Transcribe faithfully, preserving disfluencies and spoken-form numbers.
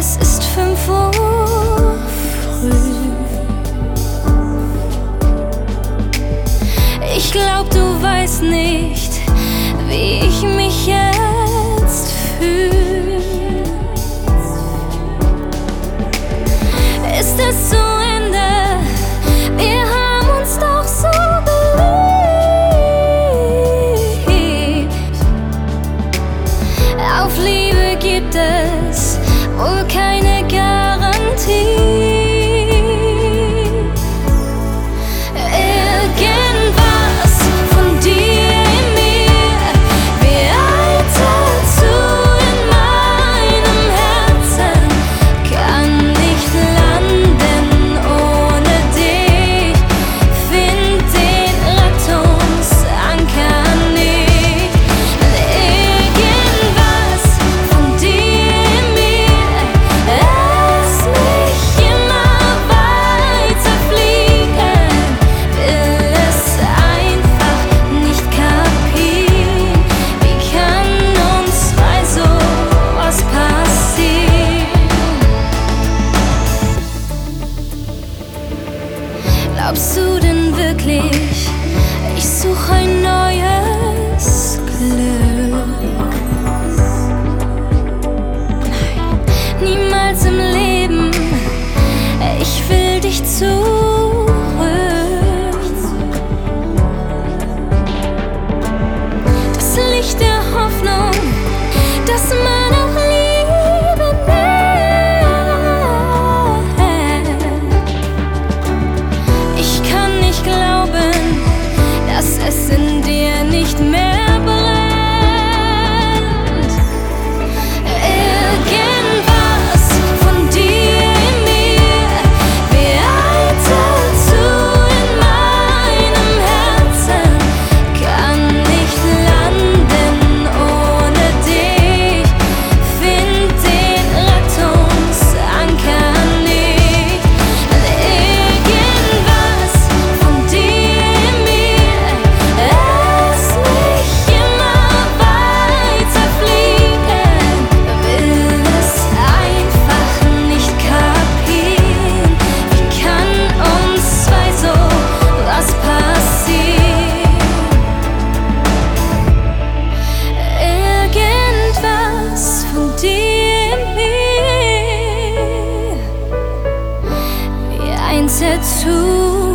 Es ist fünf Uhr früh. Ich glaub, du weißt nicht, wie ich mich jetzt fühl. Ist es zu Ende? Wir haben uns doch so geliebt. Auf Liebe gibt es wohl keine Garantie. Irgendwas von dir in mir wird dazu in meinem Herzen, kann nicht landen ohne dich, find den Rettungsanker nicht. Irgendwas von dir in mir lässt mich immer weiter fliegen, will es einfach nicht kapieren. Wie kann uns zwei so was passieren? Glaubst du denn wirklich, ich suche ein neues Glück? Nein, niemals im Leben. Ich will dich zurück. Das Licht der Hoffnung, das man auch lieben nennt. Ich kann nicht glauben, dass es in dir nicht mehr brennt. Irgendwas von dir in mir wird dazu in meinem Herzen, kann nicht landen ohne dich, find den Rettungsanker nicht. Irgendwas von dir in mir lässt mich immer weiter fliegen, will es einfach nicht kapieren. Wie kann uns zwei so was passieren? Irgendwas von dir in mir wie ein Tattoo